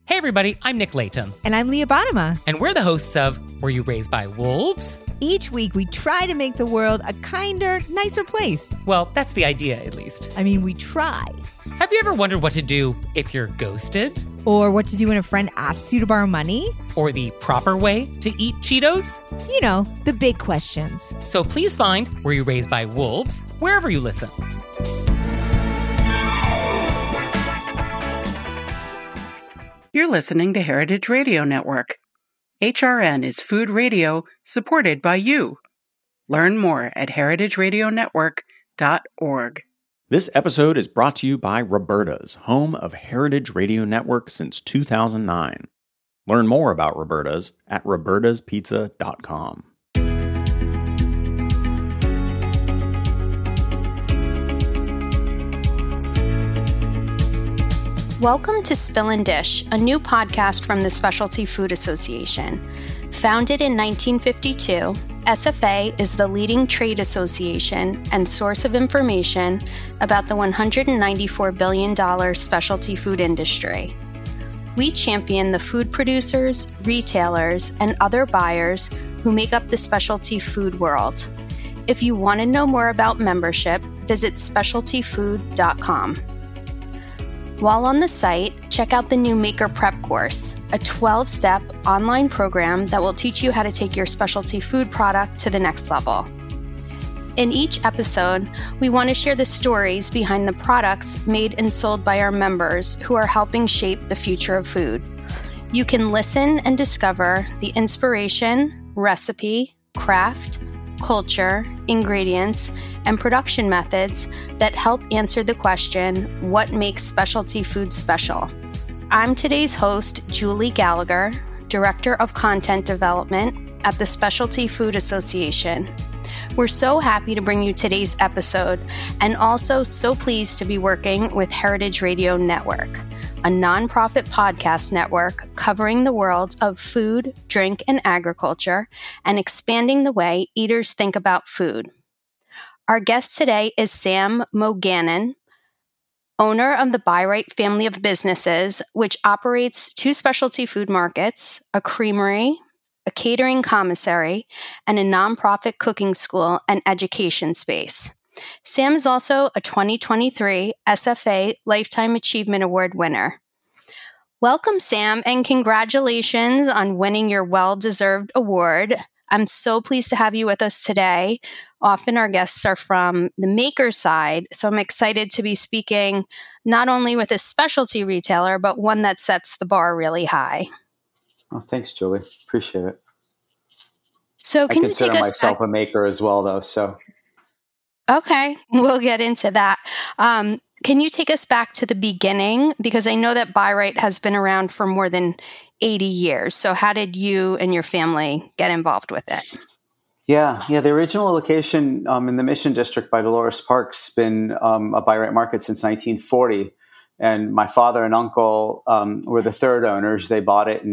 Hey everybody, I'm Nick Layton. And I'm Leah Bottima. And we're the hosts of Were You Raised by Wolves? Each week we try to make the world a kinder, nicer place. Well, that's the idea, at least. I mean, we try. Have you ever wondered what to do if you're ghosted? Or what to do when a friend asks you to borrow money? Or the proper way to eat Cheetos? You know, the big questions. So please find Were You Raised by Wolves wherever you listen. You're listening to Heritage Radio Network. HRN is food radio supported by you. Learn more at heritageradionetwork.org. This episode is brought to you by Roberta's, home of Heritage Radio Network since 2009. Learn more about Roberta's at robertaspizza.com. Welcome to Spill and Dish, a new podcast from the Specialty Food Association. Founded in 1952, SFA is the leading trade association and source of information about the $194 billion specialty food industry. We champion the food producers, retailers, and other buyers who make up the specialty food world. If you want to know more about membership, visit specialtyfood.com. While on the site, check out the new Maker Prep course, a 12-step online program that will teach you how to take your specialty food product to the next level. In each episode, we want to share the stories behind the products made and sold by our members who are helping shape the future of food. You can listen and discover the inspiration, recipe, craft, culture, ingredients, and production methods that help answer the question, what makes specialty food special? I'm today's host, Julie Gallagher, Director of Content Development at the Specialty Food Association. We're so happy to bring you today's episode and also so pleased to be working with Heritage Radio Network, a nonprofit podcast network covering the worlds of food, drink, and agriculture and expanding the way eaters think about food. Our guest today is Sam Mogannon, owner of the Bi-Rite family of businesses, which operates 2 specialty food markets, a creamery, a catering commissary, and a nonprofit cooking school and education space. Sam is also a 2023 SFA Lifetime Achievement Award winner. Welcome, Sam, and congratulations on winning your well-deserved award. I'm so pleased to have you with us today. Often our guests are from the maker side, so I'm excited to be speaking not only with a specialty retailer, but one that sets the bar really high. Well, thanks, Julie. Appreciate it. So I consider myself a maker as well, though. So, okay, we'll get into that. Can you take us back to the beginning? Because I know that Bi-Rite has been around for more than 80 years. So how did you and your family get involved with it? Yeah. The original location in the Mission District by Dolores Park's been a Bi-Rite market since 1940. And my father and uncle were the third owners. They bought it in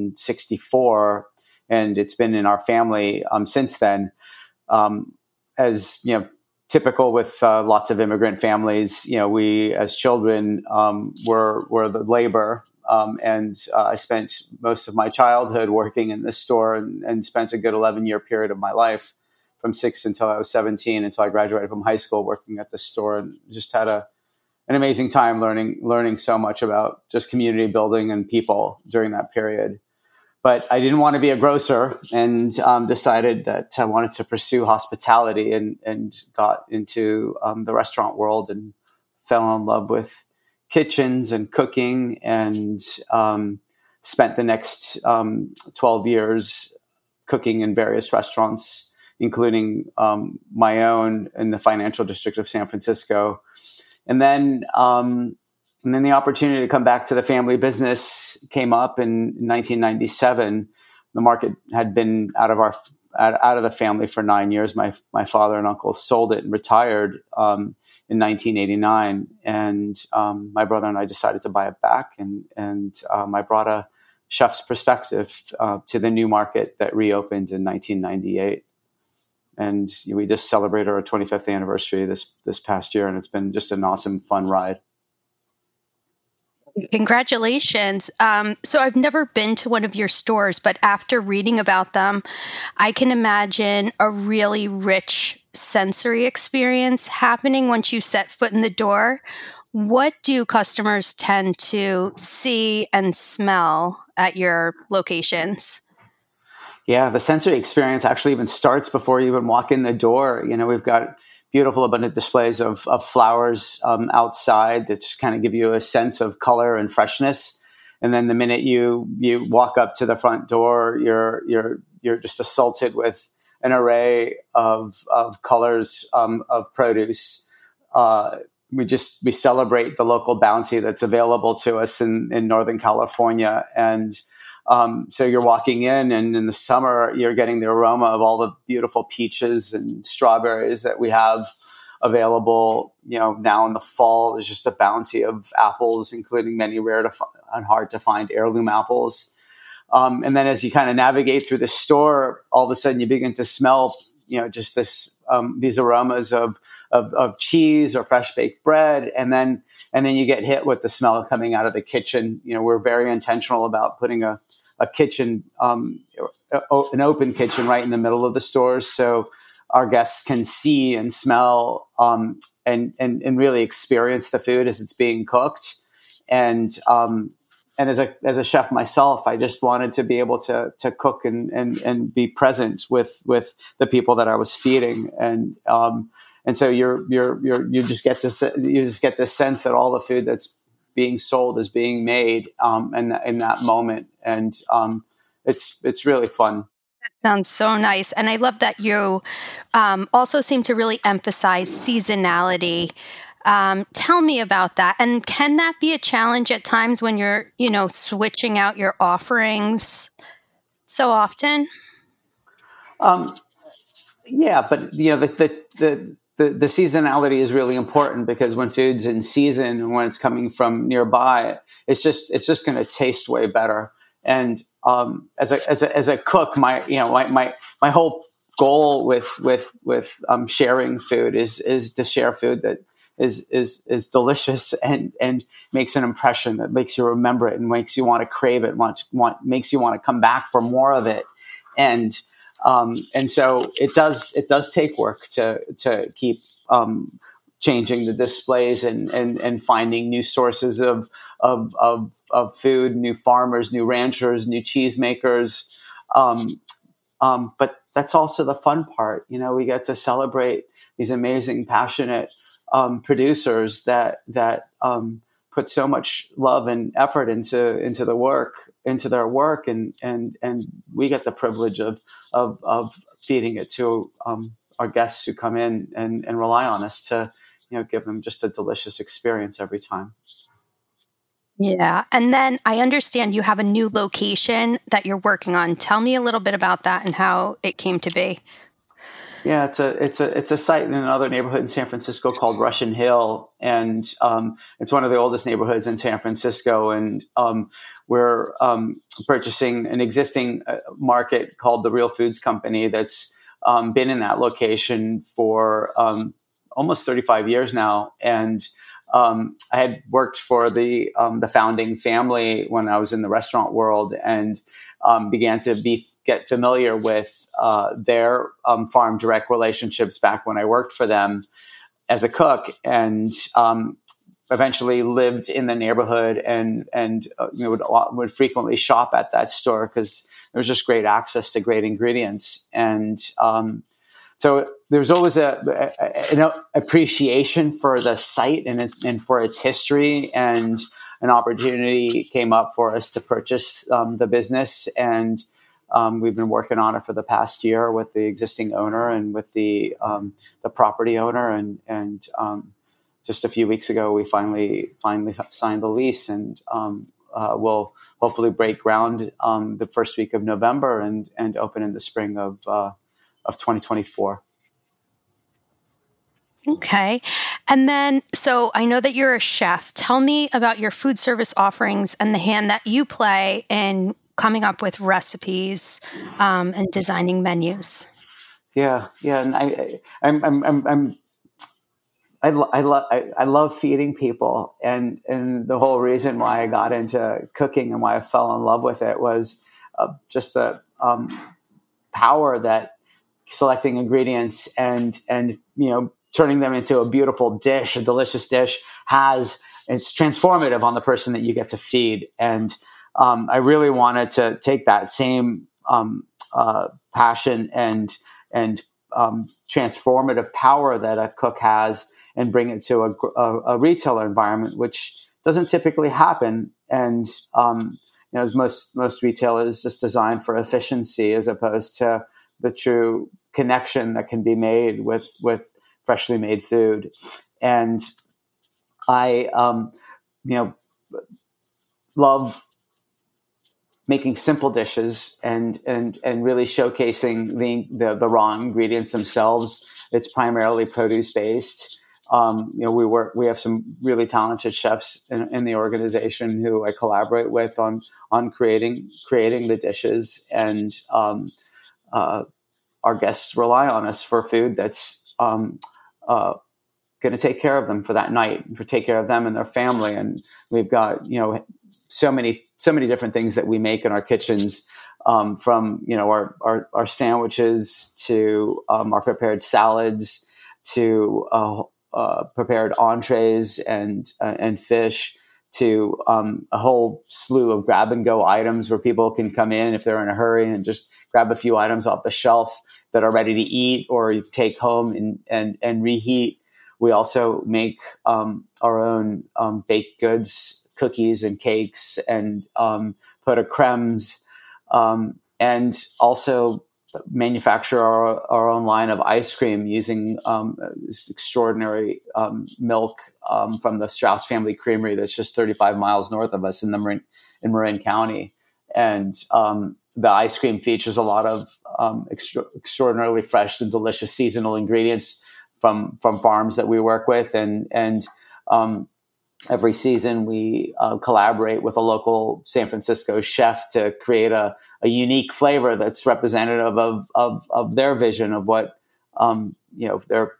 1964, and it's been in our family since then. As you know, typical with lots of immigrant families, we as children were the labor. And I spent most of my childhood working in this store and spent a good 11-year period of my life from 6 until I was 17, until I graduated from high school working at this store, and just had an amazing time learning so much about just community building and people during that period. But I didn't want to be a grocer, and decided that I wanted to pursue hospitality, and got into the restaurant world and fell in love with kitchens and cooking, and spent the next 12 years cooking in various restaurants, including my own in the financial district of San Francisco. And then the opportunity to come back to the family business came up in 1997. The market had been out of the family for 9 years. My father and uncle sold it and retired in 1989, and my brother and I decided to buy it back. And I brought a chef's perspective to the new market that reopened in 1998. And we just celebrated our 25th anniversary this past year, and it's been just an awesome, fun ride. Congratulations. So I've never been to one of your stores, but after reading about them, I can imagine a really rich sensory experience happening once you set foot in the door. What do customers tend to see and smell at your locations? Yeah, the sensory experience actually even starts before you even walk in the door. We've got beautiful, abundant displays of flowers outside that just kind of give you a sense of color and freshness. And then the minute you walk up to the front door, you're just assaulted with an array of colors of produce. We celebrate the local bounty that's available to us in Northern California. And so you're walking in, and in the summer, you're getting the aroma of all the beautiful peaches and strawberries that we have available. Now in the fall, there's just a bounty of apples, including many rare and hard to find heirloom apples. And then as you kind of navigate through the store, all of a sudden you begin to smell, just these aromas of cheese or fresh baked bread, and then you get hit with the smell coming out of the kitchen. We're very intentional about putting a kitchen, an open kitchen right in the middle of the stores, so our guests can see and smell and really experience the food as it's being cooked. And as a chef myself, I just wanted to be able to cook and be present with the people that I was feeding, and so you just get this sense that all the food that's being sold is being made in that moment, and it's really fun. That sounds so nice, and I love that you also seem to really emphasize seasonality. Tell me about that. And can that be a challenge at times when you're, switching out your offerings so often? Yeah, but the seasonality is really important, because when food's in season and when it's coming from nearby, it's just going to taste way better. And as a cook, my whole goal with sharing food is to share food that is delicious and makes an impression, that makes you remember it and makes you want to crave it, makes you want to come back for more of it. And so it does take work to keep changing the displays and finding new sources of food, new farmers, new ranchers, new cheesemakers. But that's also the fun part. We get to celebrate these amazing, passionate producers that put so much love and effort into their work, and we get the privilege of feeding it to our guests who come in and rely on us to give them just a delicious experience every time. Yeah. And then I understand you have a new location that you're working on. Tell me a little bit about that and how it came to be. Yeah, it's a site in another neighborhood in San Francisco called Russian Hill, and it's one of the oldest neighborhoods in San Francisco. And we're purchasing an existing market called the Real Foods Company that's been in that location for almost 35 years now. And I had worked for the founding family when I was in the restaurant world, and began to get familiar with their farm direct relationships back when I worked for them as a cook, and eventually lived in the neighborhood and would frequently shop at that store because there was just great access to great ingredients. And so there's always an appreciation for the site and for its history, and an opportunity came up for us to purchase the business. And we've been working on it for the past year with the existing owner and with the property owner. And just a few weeks ago, we finally signed the lease, and we'll hopefully break ground the first week of November and open in the spring of 2024. Okay. And then, so I know that you're a chef. Tell me about your food service offerings and the hand that you play in coming up with recipes and designing menus. Yeah. And I'm I love feeding people, and the whole reason why I got into cooking and why I fell in love with it was just the power that selecting ingredients and turning them into a beautiful dish, a delicious dish, has. It's transformative on the person that you get to feed, and I really wanted to take that same passion and transformative power that a cook has and bring it to a retailer environment, which doesn't typically happen. And as most retail is just designed for efficiency as opposed to the true connection that can be made with freshly made food. And I love making simple dishes and really showcasing the raw ingredients themselves. It's primarily produce based. We have some really talented chefs in the organization who I collaborate with on creating the dishes, and our guests rely on us for food that's going to take care of them for that night, for take care of them and their family. And we've got so many different things that we make in our kitchens, from our sandwiches to our prepared salads to prepared entrees and fish, to a whole slew of grab and go items where people can come in if they're in a hurry and just grab a few items off the shelf that are ready to eat or you take home and reheat. We also make our own baked goods, cookies and cakes, and pot of cremes, and also manufacture our own line of ice cream using this extraordinary milk from the Strauss Family Creamery that's just 35 miles north of us in Marin County. And the ice cream features a lot of extraordinarily fresh and delicious seasonal ingredients from farms that we work with, and every season we collaborate with a local San Francisco chef to create a unique flavor that's representative of their vision of what their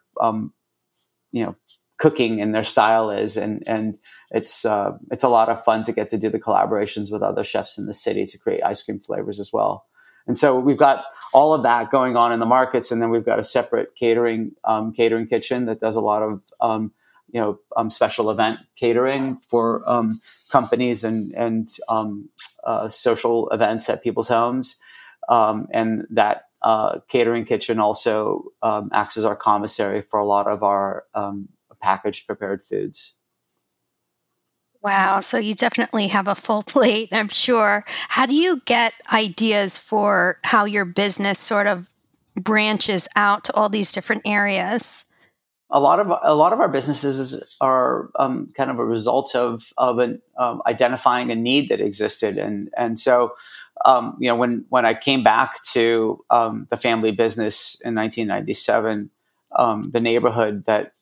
cooking and their style is, and it's a lot of fun to get to do the collaborations with other chefs in the city to create ice cream flavors as well. And so we've got all of that going on in the markets, and then we've got a separate catering kitchen that does a lot of special event catering for companies and social events at people's homes, and that catering kitchen also acts as our commissary for a lot of our packaged prepared foods. Wow. So you definitely have a full plate, I'm sure. How do you get ideas for how your business sort of branches out to all these different areas? A lot of our businesses are kind of a result of identifying a need that existed, and so when I came back to the family business in 1997, the neighborhood that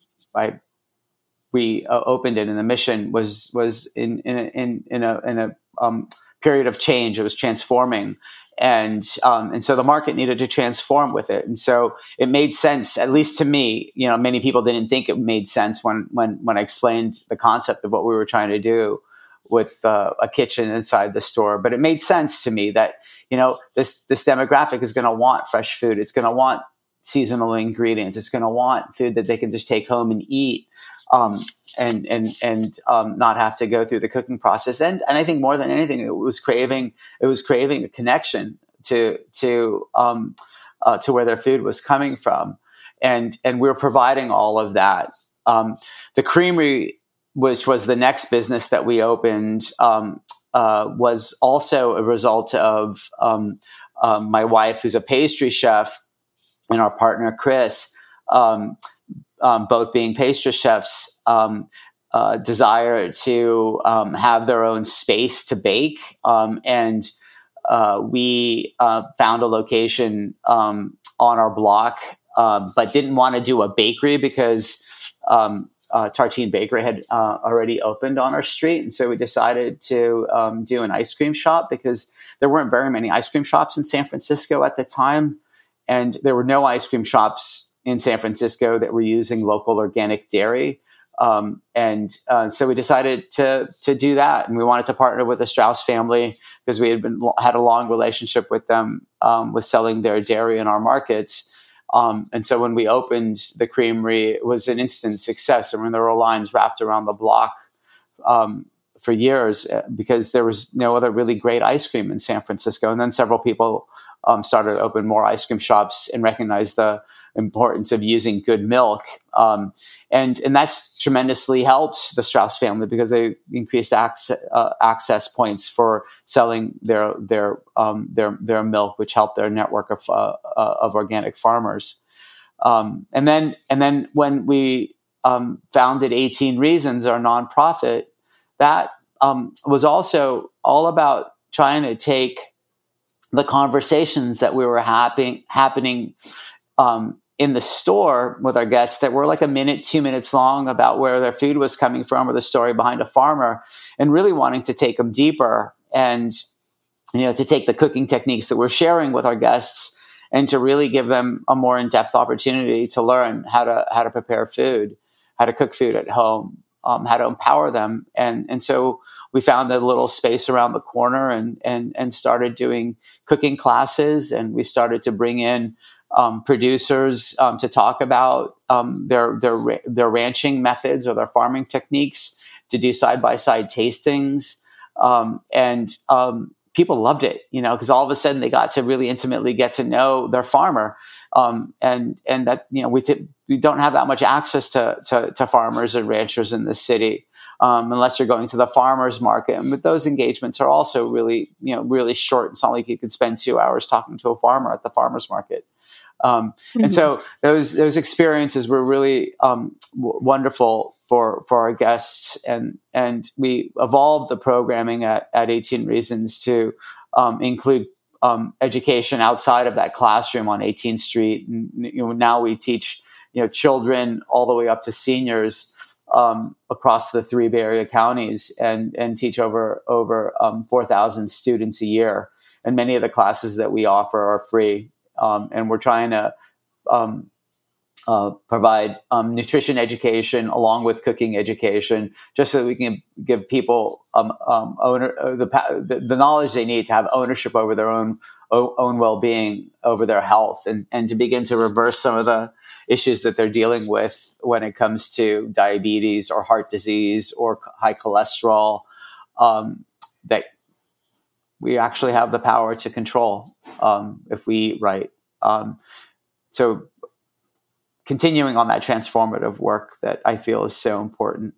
we opened it in the Mission was in a period of change. It was transforming. And so the market needed to transform with it. And so it made sense, at least to me. Many people didn't think it made sense when I explained the concept of what we were trying to do with a kitchen inside the store. But it made sense to me that, this demographic is going to want fresh food. It's going to want seasonal ingredients. It's going to want food that they can just take home and eat. And not have to go through the cooking process. And I think more than anything, it was craving a connection to where their food was coming from. And we were providing all of that. The creamery, which was the next business that we opened, was also a result of my wife, who's a pastry chef, and our partner, Chris, both being pastry chefs, desire to have their own space to bake. And we found a location on our block, but didn't want to do a bakery because Tartine Bakery had already opened on our street. And so we decided to do an ice cream shop because there weren't very many ice cream shops in San Francisco at the time. And there were no ice cream shops in San Francisco that were using local organic dairy. So we decided to do that, and we wanted to partner with the Strauss family because we had a long relationship with them with selling their dairy in our markets. And so when we opened the creamery, it was an instant success. I mean, there were lines wrapped around the block for years because there was no other really great ice cream in San Francisco. And then several people started to open more ice cream shops and recognized the importance of using good milk. And that's tremendously helped the Strauss family because they increased access points for selling their milk, which helped their network of organic farmers. And then when we founded 18 Reasons, our nonprofit, that was also all about trying to take the conversations that we were happening in the store with our guests that were like a minute, 2 minutes long about where their food was coming from or the story behind a farmer, and really wanting to take them deeper and, to take the cooking techniques that we're sharing with our guests and to really give them a more in-depth opportunity to learn how to prepare food, how to cook food at home, how to empower them. And so we found a little space around the corner and started doing cooking classes, and we started to bring in producers to talk about their ranching methods or their farming techniques, to do side-by-side tastings. And people loved it, because all of a sudden they got to really intimately get to know their farmer. And that, we don't have that much access to farmers and ranchers in the city. Unless you're going to the farmer's market. And those engagements are also really, really short. It's not like you could spend 2 hours talking to a farmer at the farmer's market. And so those experiences were really wonderful for our guests. And we evolved the programming at 18 Reasons to include education outside of that classroom on 18th Street. And, now we teach, children all the way up to seniors across the 3 Bay Area counties, and teach over 4,000 students a year. And many of the classes that we offer are free. And we're trying to provide nutrition education along with cooking education, just so that we can give people the knowledge they need to have ownership over their own well-being, over their health, and to begin to reverse some of the issues that they're dealing with when it comes to diabetes or heart disease or high cholesterol, that we actually have the power to control if we eat right. So continuing on that transformative work that I feel is so important.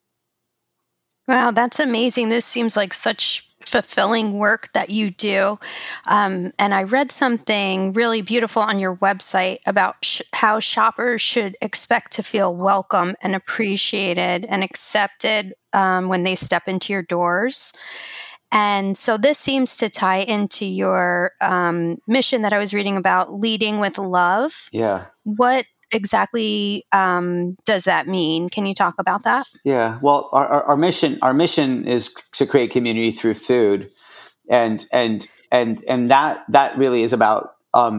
Wow, that's amazing. This seems like such fulfilling work that you do. And I read something really beautiful on your website about how shoppers should expect to feel welcome and appreciated and accepted when they step into your doors. And so this seems to tie into your mission that I was reading about, leading with love. Yeah. What exactly does that mean? Can you talk about that? Yeah. Well, our mission is to create community through food, and that really is about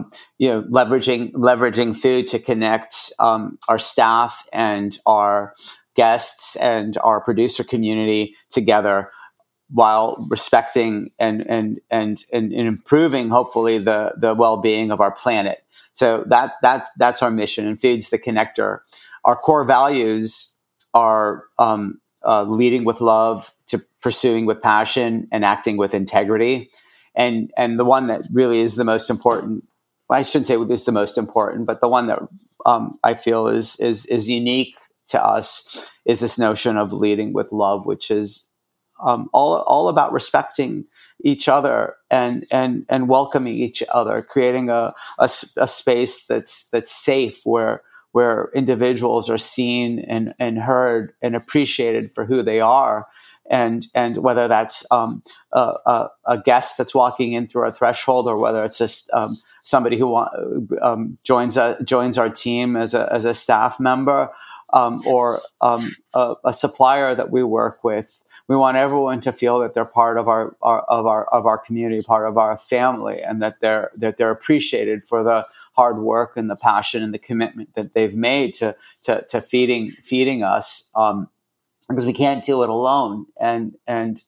leveraging food to connect our staff and our guests and our producer community together, while respecting and improving, hopefully, the well-being of our planet. So that's our mission, and food's the connector. Our core values are leading with love, to pursuing with passion, and acting with integrity. And the one that really is the most important, well, I shouldn't say is the most important, but the one that I feel is unique to us is this notion of leading with love, which is all about respecting each other and welcoming each other, creating a space that's safe where individuals are seen and heard and appreciated for who they are, and whether that's a guest that's walking in through our threshold, or whether it's just somebody who joins our team as a staff member, a supplier that we work with. We want everyone to feel that they're part of our community, part of our family, and that they're appreciated for the hard work and the passion and the commitment that they've made to feeding us, because we can't do it alone. And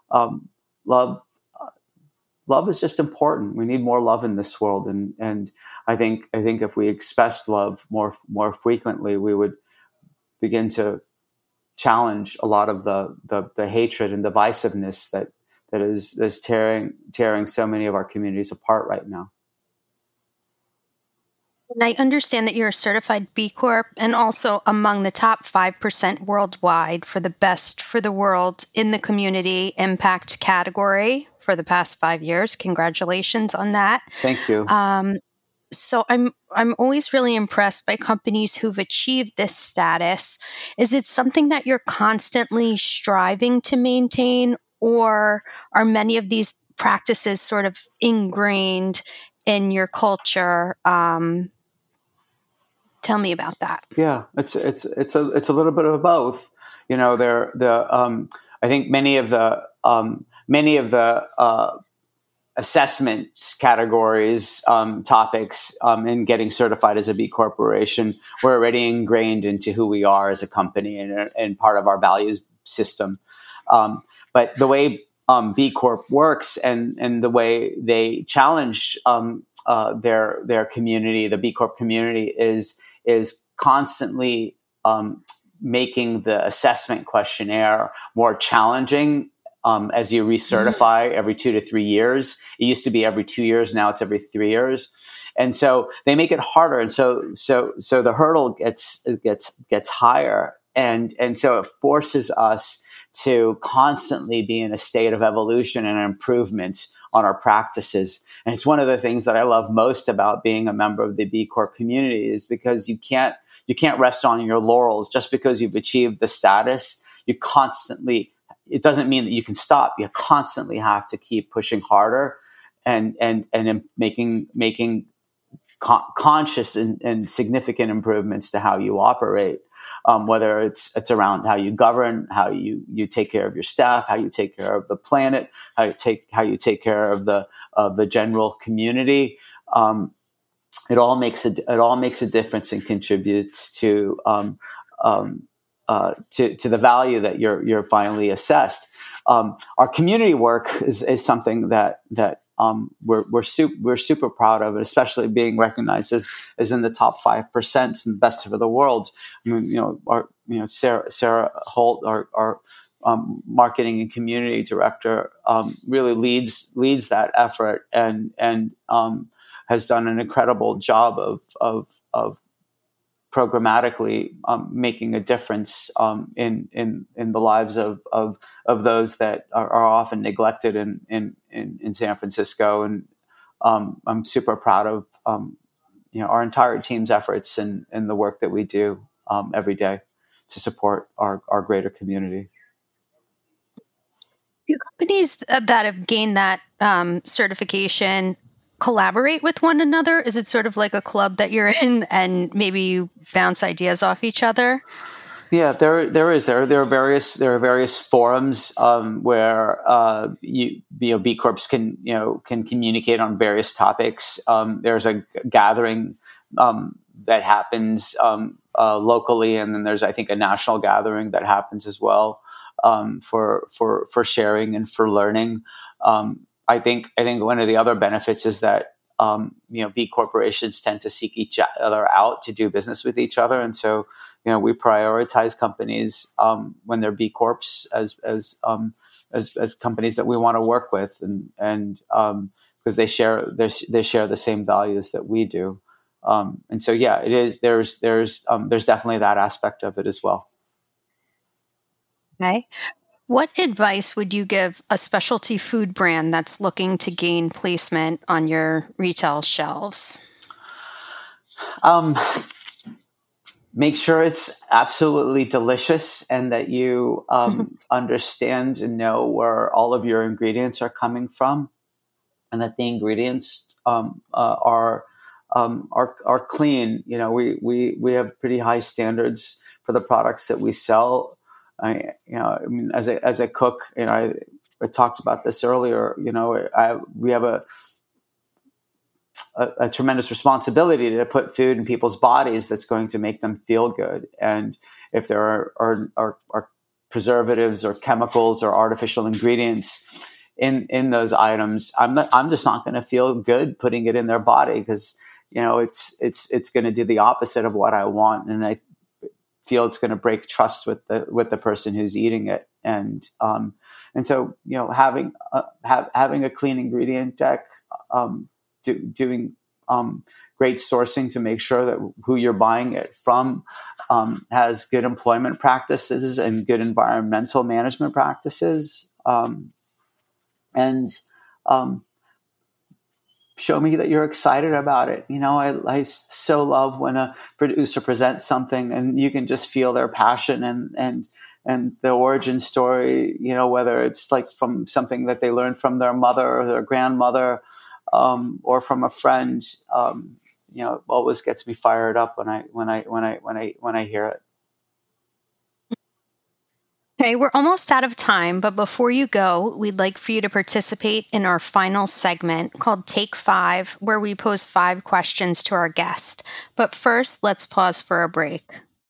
love is just important. We need more love in this world, and I think if we expressed love more frequently, we would begin to challenge a lot of the hatred and divisiveness that is tearing so many of our communities apart right now. And I understand that you're a certified B Corp and also among the top 5% worldwide for the best for the world in the community impact category for the past 5 years. Congratulations on that. Thank you. So I'm always really impressed by companies who've achieved this status. Is it something that you're constantly striving to maintain, or are many of these practices sort of ingrained in your culture? Tell me about that. Yeah, it's a little bit of both. You know, I think many of the assessment categories, topics in getting certified as a B Corporation were already ingrained into who we are as a company and part of our values system. But the way B Corp works and the way they challenge their community, the B Corp community, is constantly making the assessment questionnaire more challenging. As you recertify every 2 to 3 years. It used to be every 2 years. Now it's every 3 years. And so they make it harder. And so the hurdle gets higher. And so it forces us to constantly be in a state of evolution and improvement on our practices. And it's one of the things that I love most about being a member of the B Corp community, is because you can't rest on your laurels just because you've achieved the status. It doesn't mean that you can stop. You constantly have to keep pushing harder and making conscious and significant improvements to how you operate. Whether it's around how you govern, how you take care of your staff, how you take care of the planet, how you take care of the general community. It all makes a difference and contributes to the value that you're finally assessed. Our community work is something that we're super proud of, especially being recognized as in the top 5% and best of the world. I mean, Sarah Holt, our marketing and community director, really leads that effort and has done an incredible job of programmatically making a difference in the lives of those that are often neglected in San Francisco. And I'm super proud of our entire team's efforts and the work that we do every day to support our greater community. Do companies that have gained that certification collaborate with one another? Is it sort of like a club that you're in and maybe you bounce ideas off each other? Yeah, there are various forums where B Corps can communicate on various topics. There's a gathering that happens locally, and then there's, I think, a national gathering that happens as well for sharing and for learning. I think one of the other benefits is that B corporations tend to seek each other out to do business with each other, and so we prioritize companies when they're B Corps as companies that we want to work with, and because they share the same values that we do, and so it is. There's definitely that aspect of it as well. Okay. What advice would you give a specialty food brand that's looking to gain placement on your retail shelves? Make sure it's absolutely delicious and that you understand and know where all of your ingredients are coming from, and that the ingredients are are clean. We have pretty high standards for the products that we sell. I mean, as a cook, I talked about this earlier. We have a tremendous responsibility to put food in people's bodies that's going to make them feel good. And if there are preservatives or chemicals or artificial ingredients in those items, I'm just not going to feel good putting it in their body, because it's going to do the opposite of what I want, and I feel it's going to break trust with the person who's eating it. And so having a clean ingredient deck, doing great sourcing to make sure that who you're buying it from has good employment practices and good environmental management practices, and show me that you're excited about it. I so love when a producer presents something and you can just feel their passion and the origin story, whether it's like from something that they learned from their mother or their grandmother, or from a friend. It always gets me fired up when I hear it. Okay, we're almost out of time, but before you go, we'd like for you to participate in our final segment called Take 5, where we pose 5 questions to our guest. But first, let's pause for a break.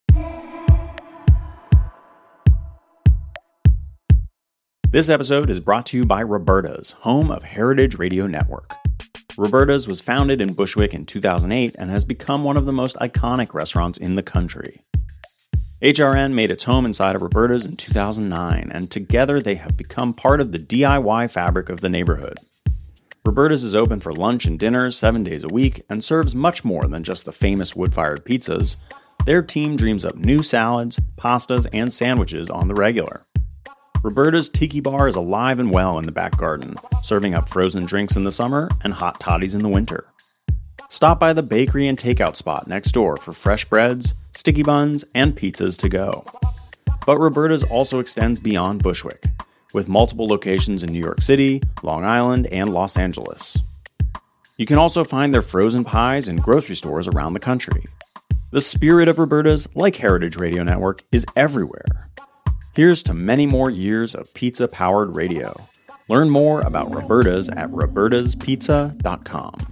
This episode is brought to you by Roberta's, home of Heritage Radio Network. Roberta's was founded in Bushwick in 2008 and has become one of the most iconic restaurants in the country. HRN made its home inside of Roberta's in 2009, and together they have become part of the DIY fabric of the neighborhood. Roberta's is open for lunch and dinners 7 days a week and serves much more than just the famous wood-fired pizzas. Their team dreams up new salads, pastas, and sandwiches on the regular. Roberta's Tiki Bar is alive and well in the back garden, serving up frozen drinks in the summer and hot toddies in the winter. Stop by the bakery and takeout spot next door for fresh breads, sticky buns, and pizzas to go. But Roberta's also extends beyond Bushwick, with multiple locations in New York City, Long Island, and Los Angeles. You can also find their frozen pies in grocery stores around the country. The spirit of Roberta's, like Heritage Radio Network, is everywhere. Here's to many more years of pizza-powered radio. Learn more about Roberta's at robertaspizza.com.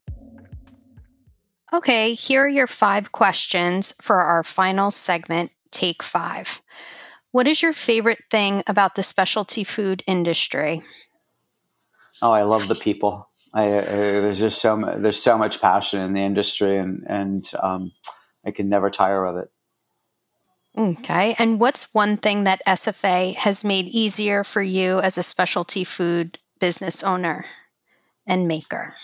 Okay, here are your 5 questions for our final segment, Take 5. What is your favorite thing about the specialty food industry? Oh, I love the people. There's just there's so much passion in the industry, and I can never tire of it. Okay, and what's one thing that SFA has made easier for you as a specialty food business owner and maker?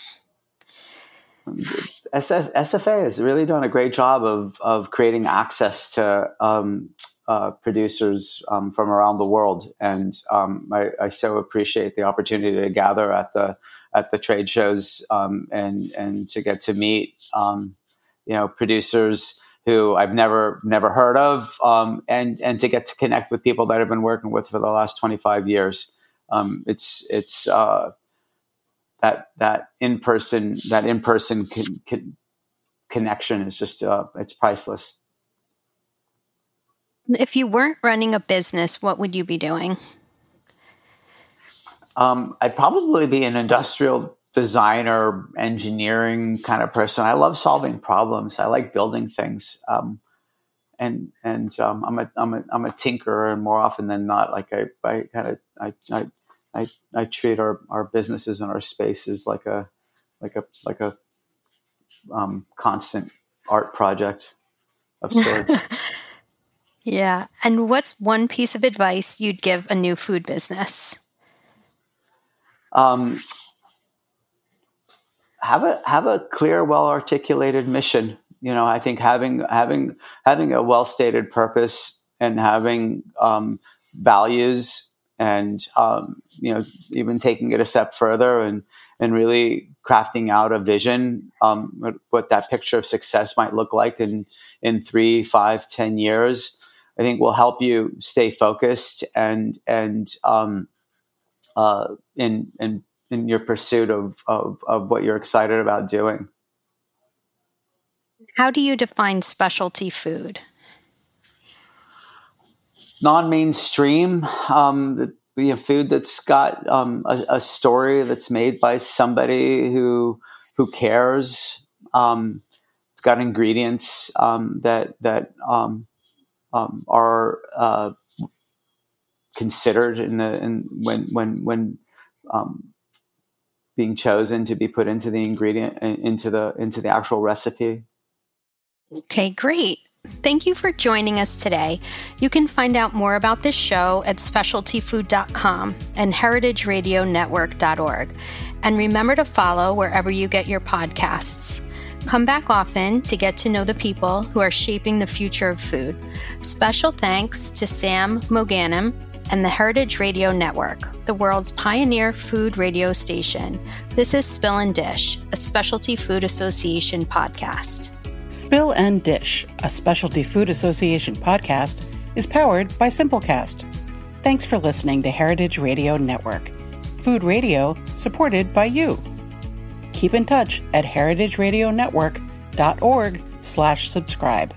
SFA has really done a great job of creating access to producers from around the world, and I so appreciate the opportunity to gather at the trade shows and to get to meet producers who I've never heard of, and to get to connect with people that I've been working with for the last 25 years. It's that in-person connection is just it's priceless. If you weren't running a business, what would you be doing? I'd probably be an industrial designer, engineering kind of person. I love solving problems. I like building things. And I'm a tinkerer, and more often than not, like I treat our businesses and our spaces like a constant art project of sorts. Yeah. And what's one piece of advice you'd give a new food business? Have a clear, well-articulated mission. I think having a well-stated purpose and having values, and even taking it a step further and really crafting out a vision, what that picture of success might look like in 3, 5, 10 years, I think will help you stay focused and in your pursuit of what you're excited about doing. How do you define specialty food? Non-mainstream, food that's got a story that's made by somebody who cares. Got ingredients that are considered when being chosen to be put into the ingredient into the actual recipe. Okay, great. Thank you for joining us today. You can find out more about this show at specialtyfood.com and heritageradionetwork.org. And remember to follow wherever you get your podcasts. Come back often to get to know the people who are shaping the future of food. Special thanks to Sam Moganim and the Heritage Radio Network, the world's pioneer food radio station. This is Spill and Dish, a Specialty Food Association podcast. Spill and Dish, a Specialty Food Association podcast, is powered by Simplecast. Thanks for listening to Heritage Radio Network, food radio supported by you. Keep in touch at heritageradionetwork.org/subscribe.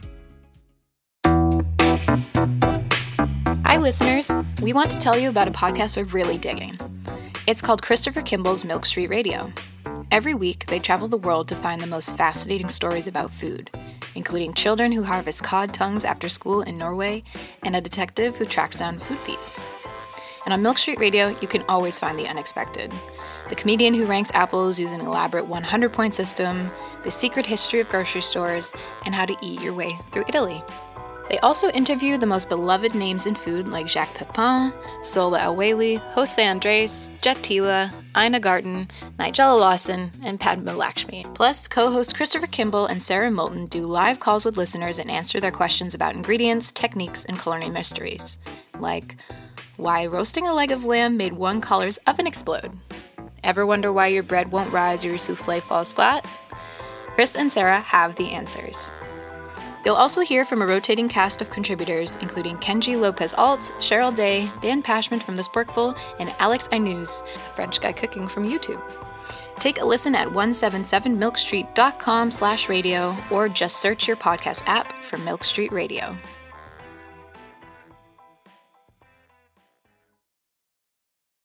Hi, listeners. We want to tell you about a podcast we're really digging. It's called Christopher Kimball's Milk Street Radio. Every week, they travel the world to find the most fascinating stories about food, including children who harvest cod tongues after school in Norway and a detective who tracks down food thieves. And on Milk Street Radio, you can always find the unexpected. The comedian who ranks apples using an elaborate 100-point system, the secret history of grocery stores, and how to eat your way through Italy. They also interview the most beloved names in food like Jacques Pepin, Sola El-Waylly, Jose Andres, Jet Tila, Ina Garten, Nigella Lawson, and Padma Lakshmi. Plus, co-hosts Christopher Kimball and Sarah Moulton do live calls with listeners and answer their questions about ingredients, techniques, and culinary mysteries. Like, why roasting a leg of lamb made one caller's oven explode? Ever wonder why your bread won't rise or your souffle falls flat? Chris and Sarah have the answers. You'll also hear from a rotating cast of contributors, including Kenji Lopez-Alt, Cheryl Day, Dan Pashman from The Sporkful, and Alex Aynouz, a French guy cooking from YouTube. Take a listen at 177milkstreet.com/radio or just search your podcast app for Milk Street Radio.